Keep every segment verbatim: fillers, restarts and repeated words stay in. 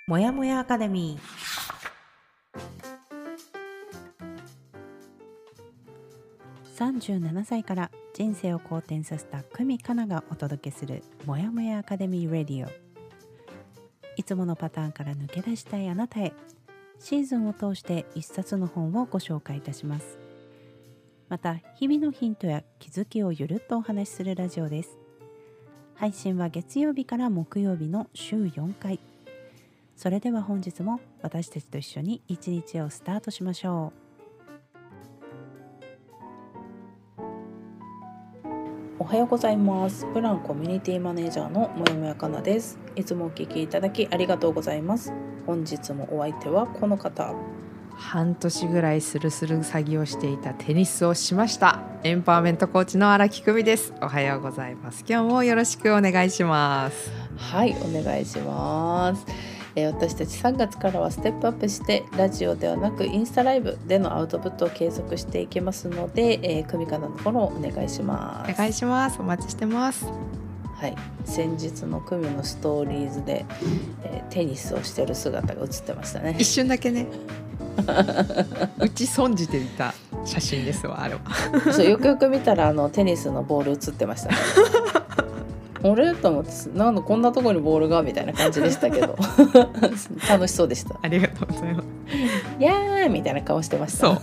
もやもやアカデミー。さんじゅうななさいから人生を好転させた久美かながお届けするもやもやアカデミーラディオ。いつものパターンから抜け出したいあなたへ、シーズンを通して一冊の本をご紹介いたします。また日々のヒントや気づきをゆるっとお話しするラジオです。配信は月曜日から木曜日の週よんかい。それでは本日も私たちと一緒に一日をスタートしましょう。おはようございます。プランコミュニティマネージャーのもやもやかなです。いつもお聞きいただきありがとうございます。本日もお相手はこの方。 半年ぐらいスルスル詐欺をしていたテニスをしましたエンパワーメントコーチの荒木久美です。おはようございます。今日もよろしくお願いします。 はい、お願いします。えー、私たちさんがつからはステップアップしてラジオではなくインスタライブでのアウトプットを継続していきますので、えー、久美かなのフォローお願いします。 お願いします。お待ちしてます。 はい、先日の久美のストーリーズで、えー、テニスをしてる姿が映ってましたね。 一瞬だけね打ち損じていた写真ですわ、あれは。 そう、よくよく見たらあのテニスのボール映ってましたね。あれと思って、なんだこんなところにボールがみたいな感じでしたけど楽しそうでした。 ありがとうございます。 いやーみたいな顔してました。 そう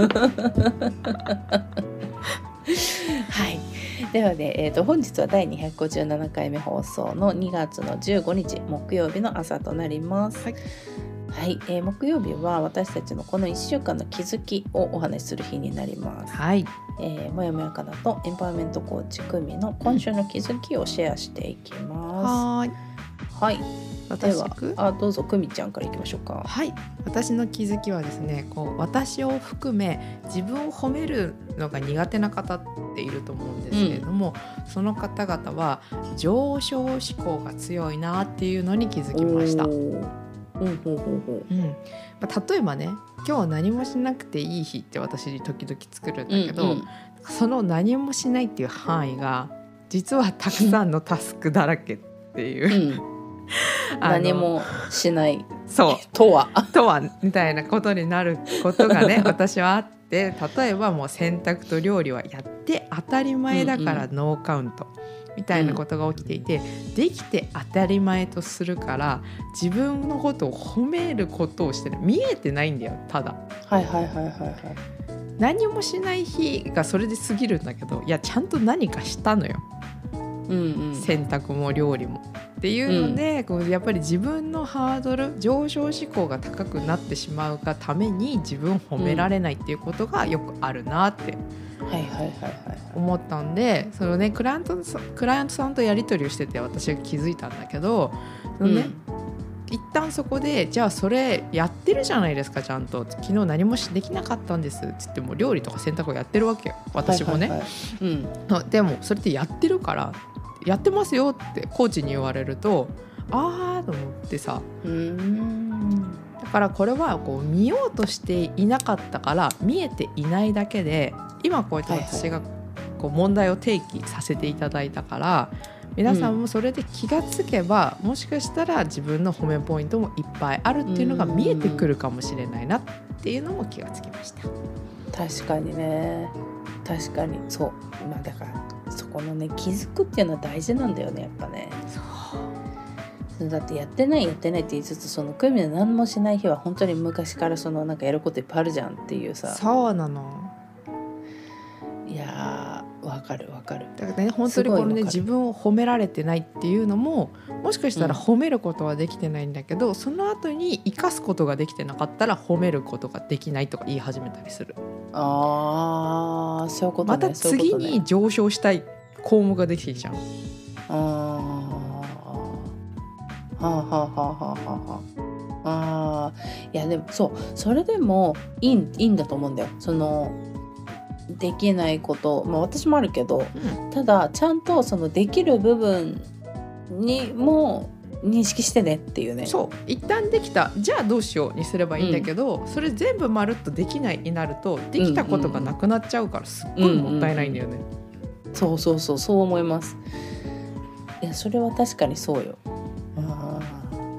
はい、ではね、えー、と本日はだいにひゃくごじゅうななかいめ放送のにがつのじゅうごにち木曜日の朝となります。はい、はいえー、木曜日は私たちのこのいっしゅうかんの気づきをお話しする日になります。 はい、 えー、もやもやかなとエンパワーメントコーチ久美の今週の気づきをシェアしていきます。 はい、 はい、では私あどうぞ久美ちゃんからいきましょうか。 はい、私の気づきはですね、こう私を含め自分を褒めるのが苦手な方っていると思うんですけれども、うん、その方々は上昇志向が強いなっていうのに気づきました。 うんほうほうほう、 うんまあ、例えばね、今日何もしなくていい日って私時々作るんだけど、うんうん、その何もしないっていう範囲が実はたくさんのタスクだらけっていう、うん、 何もしないそうとはとはみたいなことになることがね私はあって、例えばもう洗濯と料理はやって当たり前だからノーカウント、うんうんみたいなことが起きていて、うん、できて当たり前とするから自分のことを褒めることをしてる、見えてないんだよ。ただはいはいはいはいはい、 何もしない日がそれで過ぎるんだけど、いやちゃんと何かしたのよ、うんうん、洗濯も料理もっていうので、うん、こうやっぱり自分のハードル上昇志向が高くなってしまうがために自分を褒められないっていうことがよくあるなって思ったんで、そのね、クライアント、クライアントさんとやり取りをしてて私が気づいたんだけど、そのね、うん、一旦そこでじゃあそれやってるじゃないですか、ちゃんと昨日何もできなかったんですって言っても料理とか洗濯をやってるわけよ、私もね、はいはいはい、うん、でもそれってやってるからやってますよってコーチに言われると、あーと思ってさ、うーんだからこれはこう見ようとしていなかったから見えていないだけで、今こうやって私がこう問題を提起させていただいたから、皆さんもそれで気がつけば、うん、もしかしたら自分の褒めポイントもいっぱいあるっていうのが見えてくるかもしれないなっていうのも気がつきました。 確かにね、確かにそう、まあ、だからそこのね気づくっていうのは大事なんだよね、やっぱね。そうだってやってないやってないって言いつつ、その久美の何もしない日は本当に昔からそのなんかやることいっぱいあるじゃんっていうさ。 そうなの。 いやーわかるわかる。 だからね、本当にこのね自分を褒められてないっていうのももしかしたら褒めることはできてないんだけど、うん、その後に生かすことができてなかったら褒めることができないとか言い始めたりする。 あーそういうことね。 また次に上昇したい項目ができてきちゃう。 あーはあはあはあはあはあ。あいやでもそうそれでもいい、いいんだと思うんだよ。そのできないこと、まあ、私もあるけど、うん、ただちゃんとそのできる部分にも認識してねっていうね。 そう一旦できたじゃあどうしようにすればいいんだけど、うん、それ全部まるっとできないになるとできたことがなくなっちゃうからすっごいもったいないんだよね、 うんうん、そうそうそうそう思います。いやそれは確かにそうよ。あ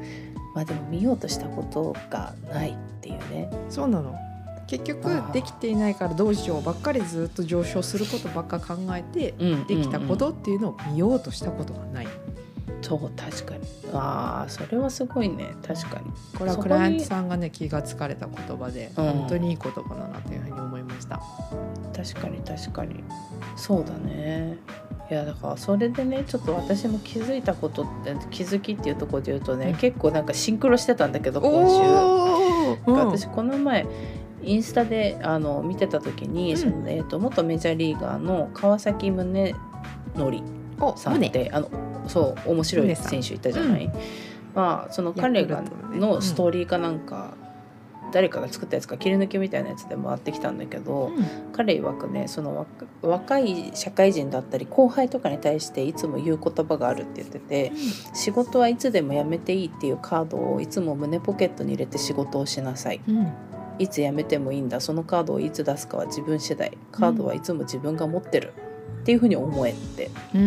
まあでも見ようとしたことがないっていうね。 そうなの。結局できていないからどうしようばっかりずっと上昇することばっか考えて、うんうんうん、できたことっていうのを見ようとしたことがない。 そう確かに。ああそれはすごいね。確かにこれはクライアントさんがね気がつかれた言葉で、うん、本当にいい言葉だなというふうに思いました。 確かに確かにそうだね。いやだからそれでねちょっと私も気づいたことって気づきっていうところで言うとね、うん、結構なんかシンクロしてたんだけど今週、うん、私この前インスタであの見てた時に、うん、そのえー、と元メジャーリーガーの川崎宗則さんってあのそう面白い選手いたじゃない、うん、まあその彼がのストーリーかなんか、うん、誰かが作ったやつか切り抜きみたいなやつで回ってきたんだけど、うん、彼曰くねその若い社会人だったり後輩とかに対していつも言う言葉があるって言ってて、うん、仕事はいつでも辞めていいっていうカードをいつも胸ポケットに入れて仕事をしなさい、うん、いつ辞めてもいいんだ、そのカードをいつ出すかは自分次第、カードはいつも自分が持ってる、うんっていう風に思えて、うん、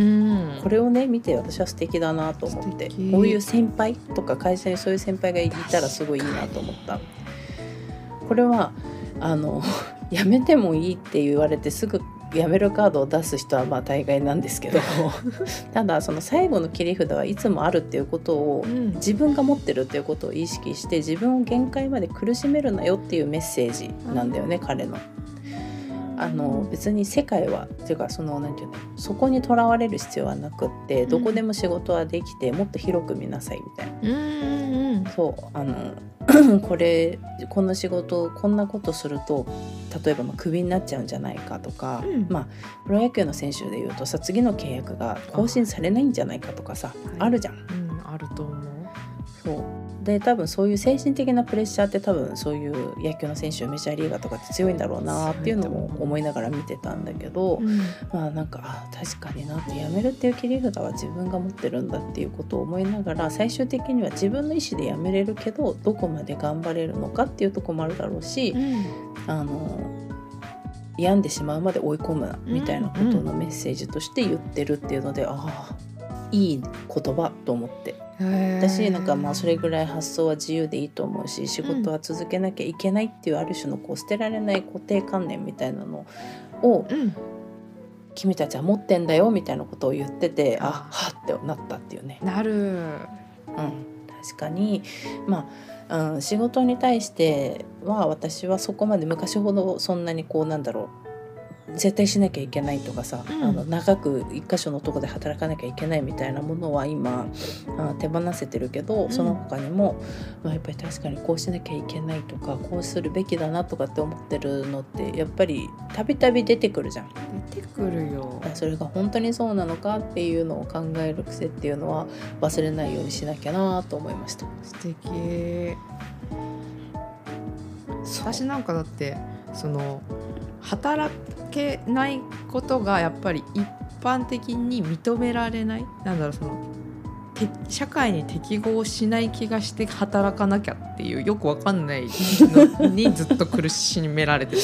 これをね見て私は素敵だなと思って、こういう先輩とか会社にそういう先輩がいたらすごいいいなと思った。これはあのやめてもいいって言われてすぐやめるカードを出す人はまあ大概なんですけどただその最後の切り札はいつもあるっていうことを、うん、自分が持ってるっていうことを意識して自分を限界まで苦しめるなよっていうメッセージなんだよね、うん、彼の。あの別に世界はっていうかそのなんていうのそこにとらわれる必要はなくってどこでも仕事はできてもっと広く見なさいみたいな、うんうん、そうあのこれこの仕事こんなことすると例えばまあクビになっちゃうんじゃないかとか、うん、まあプロ野球の選手でいうとさ次の契約が更新されないんじゃないかとかさ あ,、はい、あるじゃん、うん、 あると思う。 そうで多分そういう精神的なプレッシャーって多分そういう野球の選手メジャーリーガーとかって強いんだろうなっていうのも思いながら見てたんだけど、うん、まあなんかあ確かになって辞めるっていう切り札は自分が持ってるんだっていうことを思いながら最終的には自分の意思で辞めれるけどどこまで頑張れるのかっていうところもあるだろうし、うん、あの病んでしまうまで追い込むなみたいなことのメッセージとして言ってるっていうので、うんうん、ああいい言葉と思って私なんかまあそれぐらい発想は自由でいいと思うし仕事は続けなきゃいけないっていうある種のこう捨てられない固定観念みたいなのを、うん、君たちは持ってんだよみたいなことを言っててあはってなったっていうね。 なる、うん、 確かにまあ、うん、仕事に対しては私はそこまで昔ほどそんなにこうなんだろう絶対しなきゃいけないとかさ、うん、あの長く一箇所のとこで働かなきゃいけないみたいなものは今あ手放せてるけど、うん、その他にも、まあ、やっぱり確かにこうしなきゃいけないとかこうするべきだなとかって思ってるのってやっぱりたびたび出てくるじゃん。 出てくるよ。 それが本当にそうなのかっていうのを考える癖っていうのは忘れないようにしなきゃなと思いました。 素敵。私なんかだってその働けないことがやっぱり一般的に認められないなんだろうその社会に適合しない気がして働かなきゃっていうよくわかんないのにずっと苦しめられてた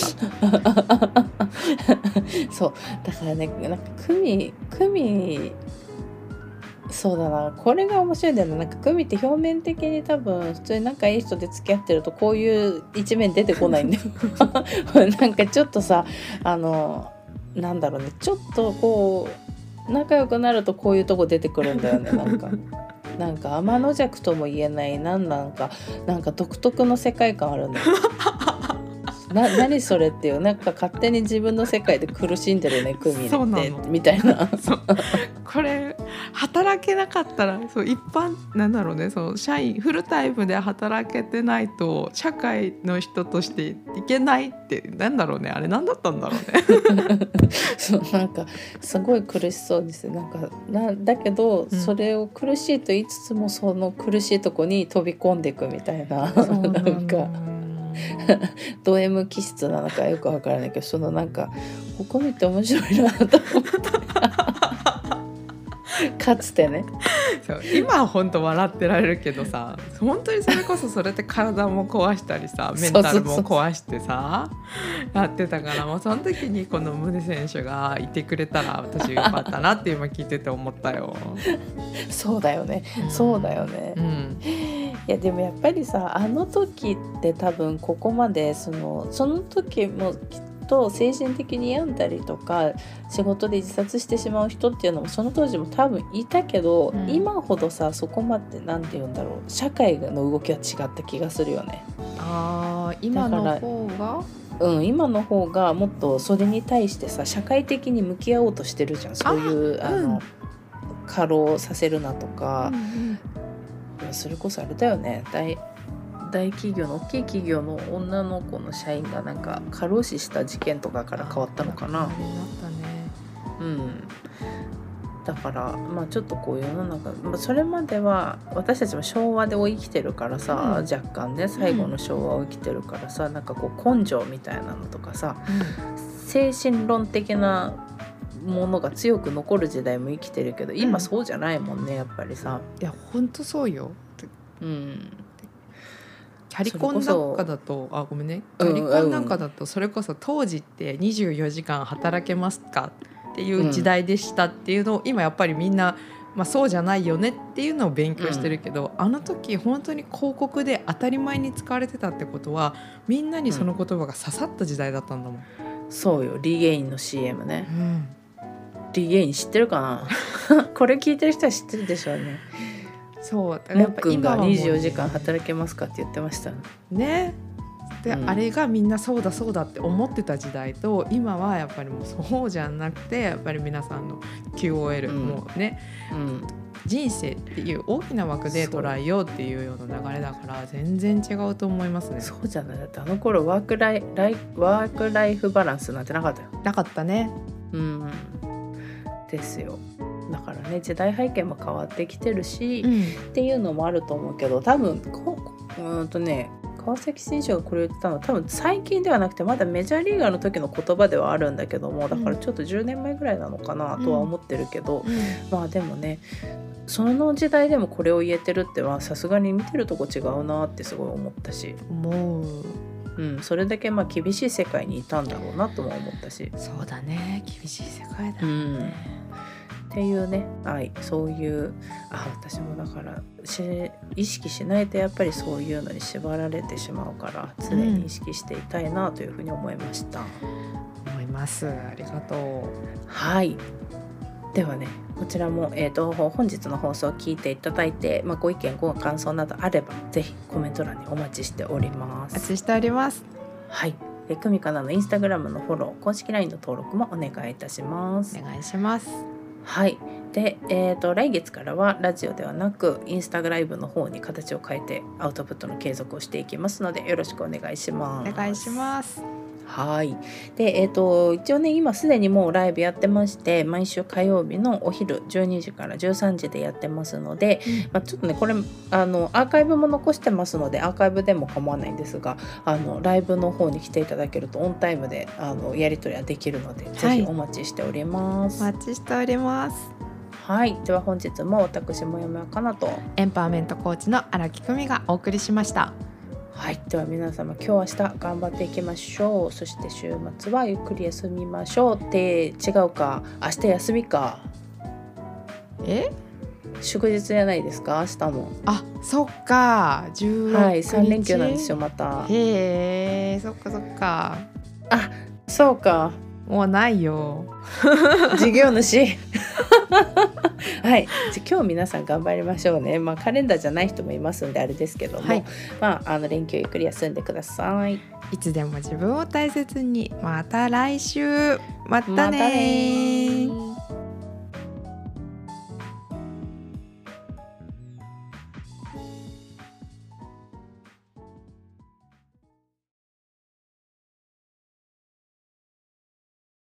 そうだからねなんかクミクミそうだなこれが面白いんだよね。なんかクミって表面的に多分普通に仲いい人で付き合ってるとこういう一面出てこないんだよなんかちょっとさあのなんだろうねちょっとこう仲良くなるとこういうとこ出てくるんだよね。なんかなんか天の弱とも言えないなんなんかなんか独特の世界観あるんだよな何それっていうなんか勝手に自分の世界で苦しんでるねクミってみたいなそうこれ働けなかったらそう一般なんだろうねその社員フルタイムで働けてないと社会の人としていけないってなんだろうねあれ何だったんだろうねそうなんかすごい苦しそうですなんかなだけど、うん、それを苦しいと言いつつもその苦しいとこに飛び込んでいくみたいななんかド M 気質なのかよくわからないけどそのなんかここ見て面白いなと思ってかつてねそう今は本当笑ってられるけどさ本当にそれこそそれって体も壊したりさメンタルも壊してさやってたからもうその時にこの宗選手がいてくれたら私よかったなって今聞いてて思ったよそうだよね、うん、そうだよね、うん、 いやでもやっぱりさ、あの時って多分ここまでそのその時もきっと精神的に病んだりとか仕事で自殺してしまう人っていうのもその当時も多分いたけど、うん、今ほどさそこまでなんて言うんだろう、社会の動きは違った気がするよね。 あー、今の方がうん、今の方がもっとそれに対してさ社会的に向き合おうとしてるじゃん。そういうあ、あの、うん、過労させるなとか、うんうん、それこそあれだよね、大大企業の大きい企業の女の子の社員がなんか過労死した事件とかから変わったのかな。 あれなったね。 うん。だからまあちょっとこう世の中、まあ、それまでは私たちも昭和で生きてるからさ、うん、若干ね最後の昭和を生きてるからさ、うん、なんかこう根性みたいなのとかさ、うん、精神論的なものが強く残る時代も生きてるけど、今そうじゃないもんね、やっぱりさ。 いやほんとそうよ。うん。キャリコンなんかだとあごめんねキャリコンなんかだとそれこそ当時ってにじゅうよじかん働けますかっていう時代でしたっていうのを、うん、今やっぱりみんな、まあ、そうじゃないよねっていうのを勉強してるけど、うん、あの時本当に広告で当たり前に使われてたってことはみんなにその言葉が刺さった時代だったんだもん、 うん、そうよ。リゲインの シーエム ね、うん、リゲイン知ってるかなこれ聞いてる人は知ってるでしょうね。 そうだからやっぱ今はもうね、もっくんがにじゅうよじかん働けますかって言ってましたね。で、うん、あれがみんなそうだそうだって思ってた時代と今はやっぱりもうそうじゃなくてやっぱり皆さんの キューオーエル、うん、もうね、うん、人生っていう大きな枠で捉えようっていうような流れだから全然違うと思いますね。 そうじゃない。だってあの頃ワークライ、ライ、ワークライフバランスなんてなかったよ。 なかったね。 うんですよ。だからね時代背景も変わってきてるし、うん、っていうのもあると思うけど、多分こうんとね川崎選手がこれ言ってたのは多分最近ではなくてまだメジャーリーガーの時の言葉ではあるんだけども、だからちょっとじゅうねんまえぐらいなのかなとは思ってるけど、うんうん、まあでもねその時代でもこれを言えてるってはさすがに見てるとこ違うなってすごい思ったし、 もううん、それだけまあ厳しい世界にいたんだろうなとも思ったし。 そうだね、厳しい世界だね、 うんっていうね、はい、そういうあ私もだからし意識しないとやっぱりそういうのに縛られてしまうから常に意識していたいなというふうに思いました、 うん、思います。ありがとう。 はい、ではねこちらも、えーと、本日の放送を聞いていただいて、まあ、ご意見ご感想などあればぜひコメント欄にお待ちしております。 お待ちしております。 はい、で久美かなのインスタグラムのフォロー公式 ライン の登録もお願いいたします。 お願いします。 はい、で、えーと、来月からはラジオではなくインスタグライブの方に形を変えてアウトプットの継続をしていきますのでよろしくお願いします。 お願いします。 はい。で、えーと、一応ね今すでにもうライブやってまして毎週火曜日のお昼じゅうにじからじゅうさんじでやってますので、うんまあ、ちょっとねこれあのアーカイブも残してますのでアーカイブでも構わないんですがあのライブの方に来ていただけるとオンタイムであのやり取りはできるので、はい、ぜひお待ちしております。 お待ちしております。 はい、では本日も私もやもやかなとエンパワーメントコーチの荒木久美がお送りしました。 はい、では皆様今日明日頑張っていきましょう。そして週末はゆっくり休みましょうって違うか明日休みかえ祝日じゃないですか明日も。 あそっかじゅうろくにちはいさん連休なんですよまた。 へえそっかそっかあそうかもうないよ事業主はい、じゃ今日皆さん頑張りましょうね。まあカレンダーじゃない人もいますんであれですけども、はい、まああの連休ゆっくり休んでください。 いつでも自分を大切に。また来週またね。またね。